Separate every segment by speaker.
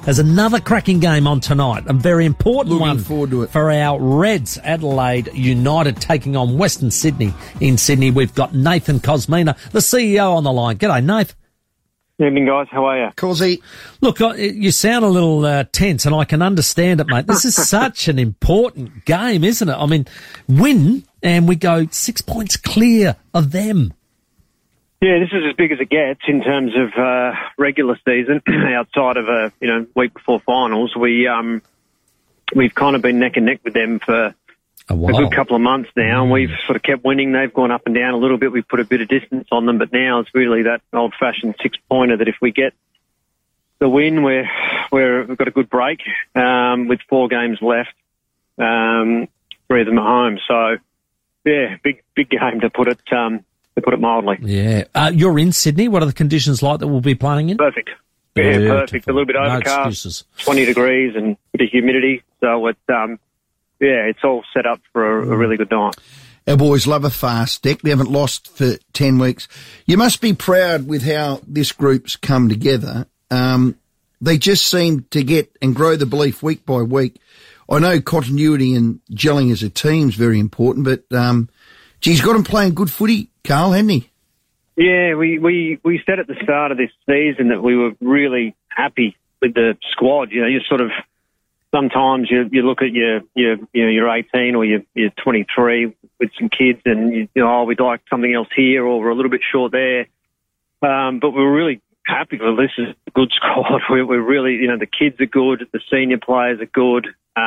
Speaker 1: There's another cracking game on tonight, a very important
Speaker 2: Looking
Speaker 1: one
Speaker 2: forward to it.
Speaker 1: for our Reds. Adelaide United taking on Western Sydney in Sydney. We've got Nathan Kosmina, the CEO, on the line. G'day, Nath.
Speaker 3: Evening, guys. How are you?
Speaker 2: Cosy.
Speaker 1: Look, you sound a little tense, and I can understand it, mate. This is such an important game, isn't it? I mean, win, and we go 6 points clear of them.
Speaker 3: Yeah, this is as big as it gets in terms of regular season. Outside of a week before finals, we've kind of been neck and neck with them for a good couple of months now. And we've sort of kept winning. They've gone up and down a little bit. We've put a bit of distance on them, but now it's really that old-fashioned 6-pointer that if we get the win, we've got a good break with 4 games left, 3 of them at home. So yeah, big game to put it mildly.
Speaker 1: Yeah. You're in Sydney. What are the conditions like that we'll be playing in?
Speaker 3: Perfect. Yeah, perfect. A little bit overcast, 20 degrees and a bit of humidity. So it's all set up for a really good night.
Speaker 2: Our boys love a fast deck. They haven't lost for 10 weeks. You must be proud with how this group's come together. They just seem to get and grow the belief week by week. I know continuity and gelling as a team is very important, but he's got them playing good footy, Carl, hasn't he?
Speaker 3: Yeah, we said at the start of this season that we were really happy with the squad. You sort of sometimes you look at your 18 or your 23 with some kids, and we'd like something else here, or we're a little bit short there. But we're really happy. Well, this is a good squad. We're really, the kids are good, the senior players are good.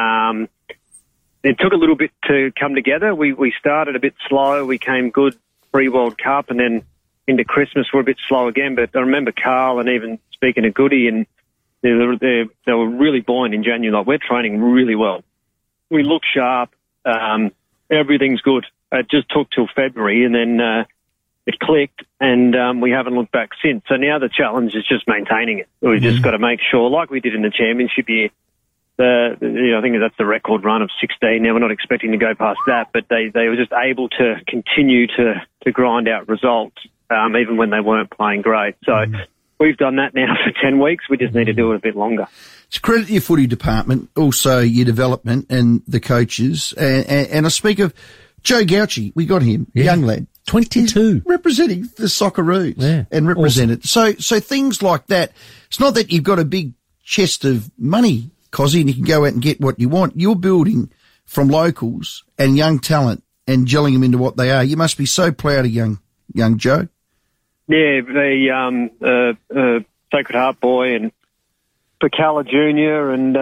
Speaker 3: It took a little bit to come together. We started a bit slow. We came good pre-World Cup, and then into Christmas we're a bit slow again. But I remember Carl and even speaking to Goody, and they were really buoyant in January. Like, we're training really well. We look sharp. Everything's good. It just took till February, and then it clicked, and we haven't looked back since. So now the challenge is just maintaining it. We've just got to make sure, like we did in the championship year, I think that's the record run of 16. Now we're not expecting to go past that, but they were just able to continue to grind out results, even when they weren't playing great. So we've done that now for 10 weeks. We just need to do it a bit longer.
Speaker 2: It's credit to your footy department, also your development and the coaches. And I speak of Joe Gauchi. We got him, young lad.
Speaker 1: 22.
Speaker 2: He's representing the Socceroos and represented. Awesome. So things like that. It's not that you've got a big chest of money, Cozzy, and you can go out and get what you want. You're building from locals and young talent and gelling them into what they are. You must be so proud of young Joe.
Speaker 3: Yeah, the Sacred Heart boy and Pacala Jr. and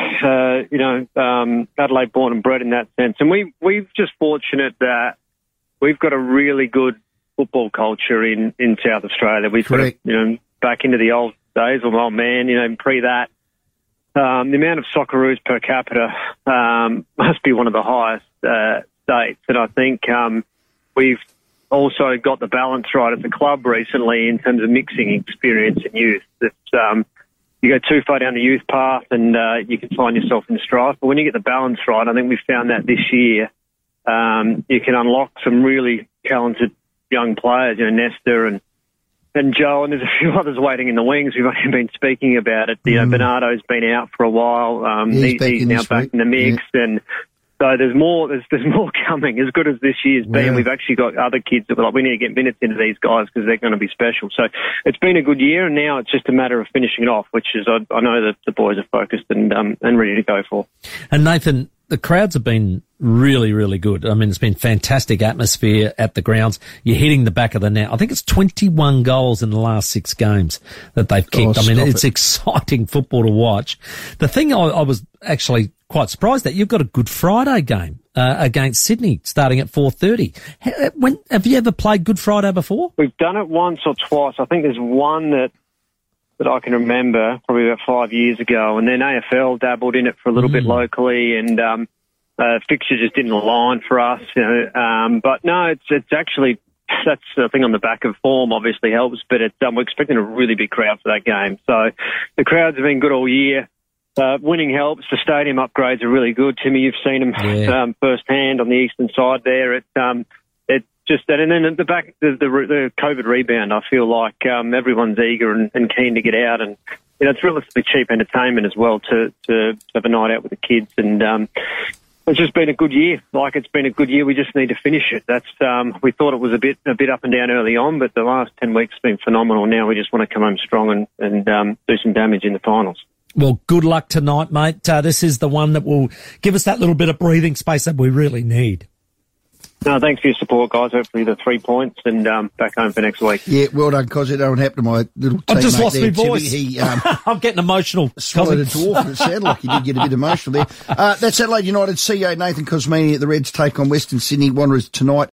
Speaker 3: Adelaide born and bred in that sense. And we've just fortunate that we've got a really good football culture in South Australia. We've got back into the old days of old man, pre that. The amount of Socceroos per capita must be one of the highest states. And I think we've also got the balance right at the club recently in terms of mixing experience and youth. It's, you go too far down the youth path and you can find yourself in strife. But when you get the balance right, I think we've found that this year, you can unlock some really talented young players, Nesta and Joe, and there's a few others waiting in the wings. We've only been speaking about it. Bernardo's been out for a while. He's now back in the mix, and so there's more coming. As good as this year's been, we've actually got other kids that were like, we need to get minutes into these guys because they're going to be special. So it's been a good year, and now it's just a matter of finishing it off, which is I know that the boys are focused and ready to go for.
Speaker 1: And Nathan, the crowds have been really, really good. I mean, it's been fantastic atmosphere at the grounds. You're hitting the back of the net. I think it's 21 goals in the last 6 games that they've kicked. It's exciting football to watch. The thing I was actually quite surprised that you've got a Good Friday game against Sydney starting at 4:30. Have you ever played Good Friday before?
Speaker 3: We've done it once or twice. I think there's one that I can remember probably about 5 years ago, and then AFL dabbled in it for a little bit locally, and fixture just didn't align for us. But no, it's actually, that's the thing on the back of form obviously helps, but we're expecting a really big crowd for that game. So the crowds have been good all year. Winning helps. The stadium upgrades are really good. Timmy, you've seen them firsthand on the eastern side there. It's just that, and then at the back, the COVID rebound. I feel like everyone's eager and keen to get out and it's relatively cheap entertainment as well to have a night out with the kids, and it's just been a good year. Like, it's been a good year. We just need to finish it. That's we thought it was a bit up and down early on, but the last 10 weeks have been phenomenal. Now we just want to come home strong and do some damage in the finals.
Speaker 1: Well, good luck tonight, mate. This is the one that will give us that little bit of breathing space that we really need.
Speaker 3: No, thanks for your support, guys. Hopefully the 3 points and back home for next week.
Speaker 2: Yeah, well done, Cos. It don't happen to my little teammate.
Speaker 1: I just lost my voice.
Speaker 2: He,
Speaker 1: I'm getting emotional.
Speaker 2: Swallowed a dwarf, and it sounded like he did get a bit emotional there. That's Adelaide United CEO Nathan Cosmini at the Reds take on Western Sydney Wanderers tonight.